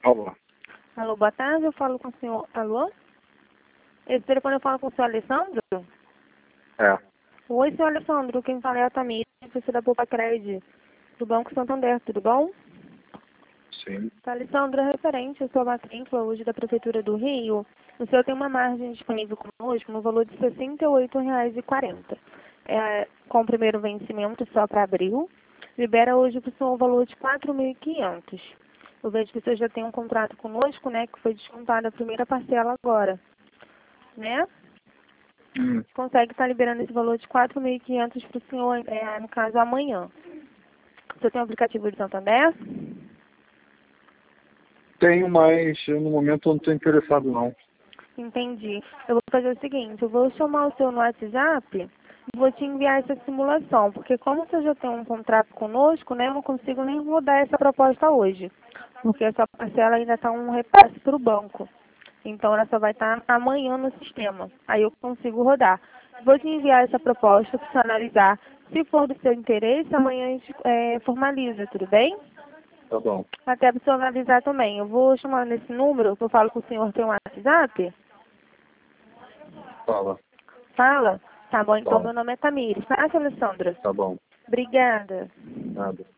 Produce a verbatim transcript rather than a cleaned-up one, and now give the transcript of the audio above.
Alô. Alô, boa tarde, eu falo com o senhor... Alô? Esse telefone eu falo com o senhor Alessandro? É. Oi, senhor Alessandro, quem fala é a Tamir, professora da Poupa Cred, do Banco Santander, tudo bom? Sim. Tá, Alessandro, é referente à sua matrícula hoje da Prefeitura do Rio, o senhor tem uma margem disponível conosco no valor de sessenta e oito reais e quarenta centavos. É, com o primeiro vencimento só para abril, libera hoje para o senhor o valor de quatro mil e quinhentos reais. Eu vejo que você já tem um contrato conosco, né, que foi descontada a primeira parcela agora, né? Hum. Consegue estar liberando esse valor de quatro mil e quinhentos reais para o senhor, é, no caso, amanhã. Você tem o aplicativo de Santander? Tenho, mas eu, no momento eu não estou interessado não. Entendi. Eu vou fazer o seguinte, eu vou chamar o seu no WhatsApp e vou te enviar essa simulação, porque como você já tem um contrato conosco, né, eu não consigo nem mudar essa proposta hoje, porque essa parcela ainda está um repasse para o banco. Então ela só vai estar amanhã no sistema. Aí eu consigo rodar. Vou te enviar essa proposta para você analisar. Se for do seu interesse, amanhã a gente é, formaliza, tudo bem? Tá bom. Até para você analisar também. Eu vou chamar nesse número, que eu falo com o senhor tem um WhatsApp. Fala. Fala? Tá bom, então Bom. meu nome é Tamires. Tá, Alessandra? Tá bom. Obrigada. Nada.